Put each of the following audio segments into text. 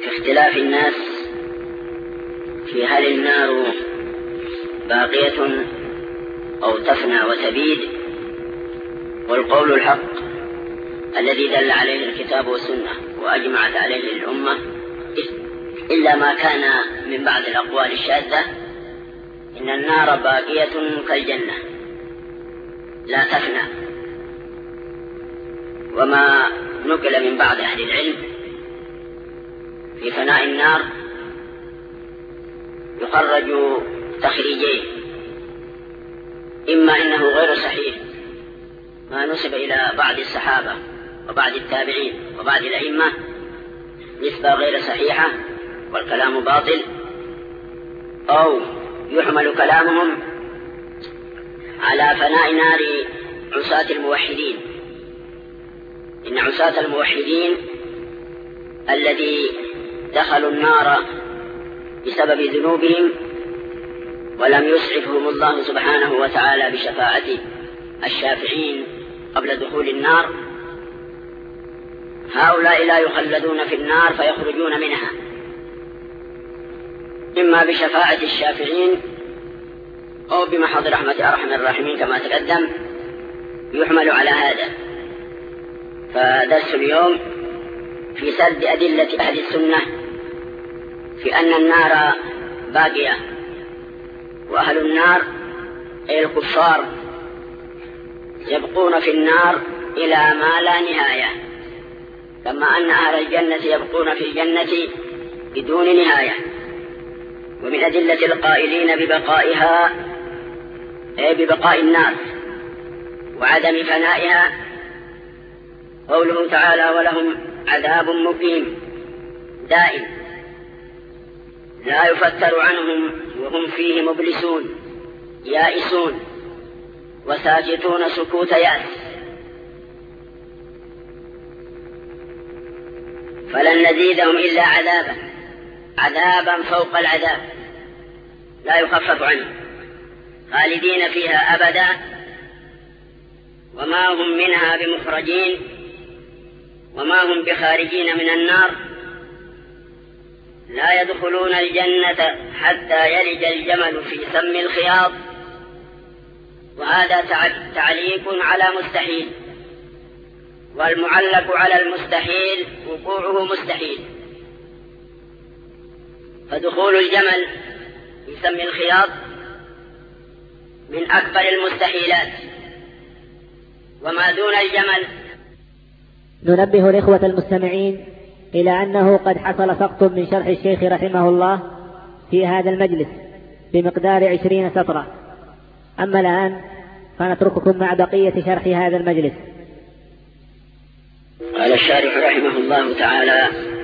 في اختلاف الناس في هل النار باقية أو تفنى وتبيد، والقول الحق الذي دل عليه الكتاب والسنة وأجمعت عليه الأمة إلا ما كان من بعض الأقوال الشاذة إن النار باقية كالجنة لا تفنى. وما نقل من بعض أهل العلم في فناء النار يخرج تخريجين: إما إنه غير صحيح ما نسب إلى بعض الصحابة وبعض التابعين وبعض الأئمة نسبة غير صحيحة والكلام باطل، أو يحمل كلامهم على فناء نار عصاة الموحدين. إن عصاة الموحدين الذي دخلوا النار بسبب ذنوبهم ولم يسعفهم الله سبحانه وتعالى بشفاعة الشافعين قبل دخول النار، هؤلاء لا يخلدون في النار فيخرجون منها إما بشفاعة الشافعين أو بمحض رحمة أرحم الراحمين كما تقدم، يحمل على هذا. فدرس اليوم في سرد أدلة أهل السنة في أن النار باقية، وأهل النار أي الكفار يبقون في النار إلى ما لا نهاية، كما أن أهل الجنة يبقون في الجنة بدون نهاية. ومن أدلة القائلين ببقائها أي ببقاء النار وعدم فنائها قوله تعالى: ولهم عذاب مقيم دائم لا يفتر عنهم وهم فيه مبلسون يائسون وساكتون سكوت يأس، فلن نزيدهم إلا عذابا فوق العذاب لا يخفف عنهم، خالدين فيها أبدا وما هم منها بمخرجين وما هم بخارجين من النار، لا يدخلون الجنة حتى يلج الجمل في سم الخياط. وهذا تعليق على مستحيل، والمعلق على المستحيل وقوعه مستحيل، فدخول الجمل في سم الخياط من أكبر المستحيلات، وما دون الجمل. ننبه الإخوة المستمعين إلى أنه قد حصل سقط من شرح الشيخ رحمه الله في هذا المجلس بمقدار 20 سطرا. أما الآن فنترككم مع بقية شرح هذا المجلس. قال الشارح رحمه الله تعالى: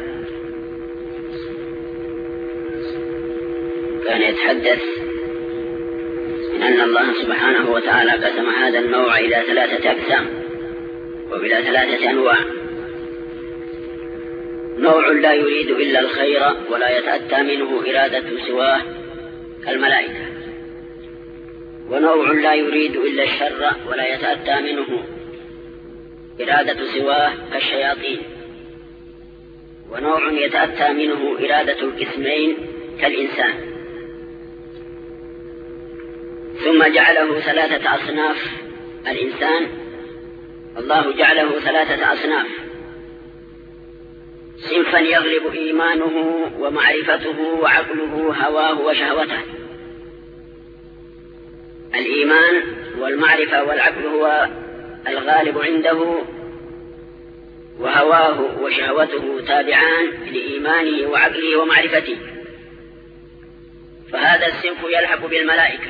كان يتحدث من أن الله سبحانه وتعالى قسم هذا النوع إلى 3 أقسام وإلى 3 أنواع: نوع لا يريد إلا الخير ولا يتأتى منه إرادة سواه كالملائكة، ونوع لا يريد إلا الشر ولا يتأتى منه إرادة سواه كالشياطين، ونوع يتأتى منه إرادة القسمين كالإنسان. ثم جعله 3 أصناف. الإنسان الله جعله 3 أصناف: صنفا يغلب إيمانه ومعرفته وعقله هواه وشهوته. الإيمان والمعرفة والعقل هو الغالب عنده، وهواه وشهوته تابعان لإيمانه وعقله ومعرفته. فهذا الصنف يلحق بالملائكة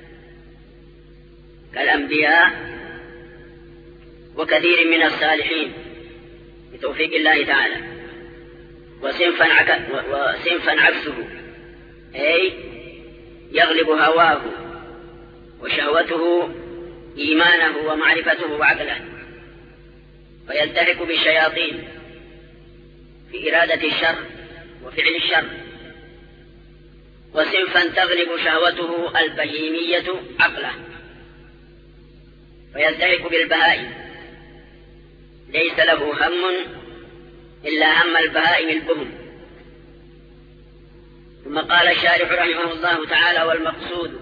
كالأنبياء وكثير من الصالحين بتوفيق الله تعالى. وصنفا عكسه أي يغلب هواه وشهوته إيمانه ومعرفته وعقله، فيلتحق بالشياطين في إرادة الشر وفعل الشر. وصنفا تغلب شهوته البهيمية عقله، فيلتحق بالبهائم، ليس له هم إلا هم البهائم البهم، ثم قال الشارح رحمه الله تعالى: والمقصود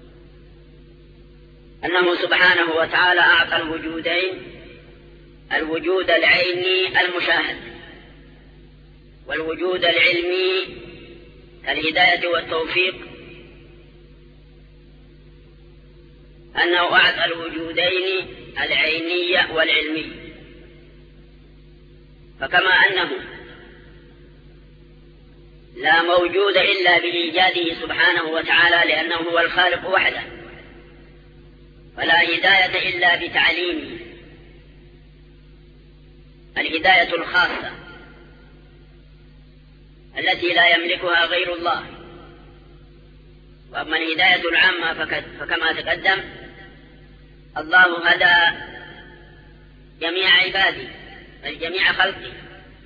أنه سبحانه وتعالى أعطى الوجودين: الوجود العيني المشاهد، والوجود العلمي الهداية والتوفيق. أنه أعطى الوجودين العيني والعلمي، فكما أنه لا موجود إلا بإيجاده سبحانه وتعالى لأنه هو الخالق وحده، فلا هداية إلا بتعليمه الهداية الخاصة التي لا يملكها غير الله. وأما الهداية العامة فكما تقدم الله هدى جميع عباده بل جميع خلقه،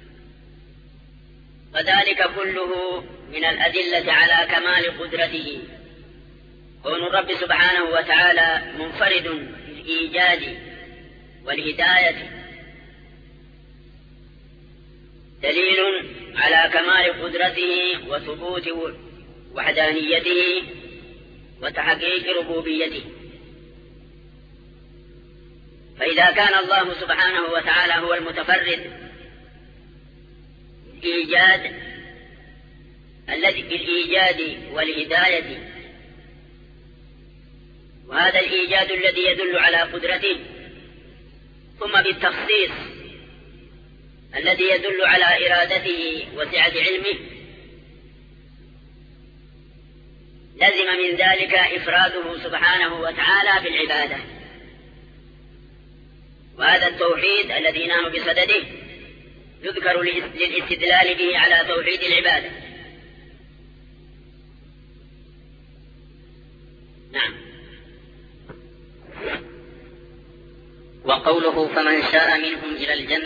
وذلك كله من الأدلة على كمال قدرته. كون الرب سبحانه وتعالى منفرد بالإيجاد والهداية دليل على كمال قدرته وثبوت وحدانيته وتحقيق ربوبيته. فإذا كان الله سبحانه وتعالى هو المتفرد بالإيجاد والهداية، وهذا الإيجاد الذي يدل على قدرته، ثم بالتخصيص الذي يدل على إرادته وسعة علمه، لزم من ذلك إفراده سبحانه وتعالى بالعبادة. وهذا التوحيد الذي نحن بصدده يذكر للاستدلال به على توحيد العبادة. نعم. وقوله: فمن شاء منهم إلى الجنة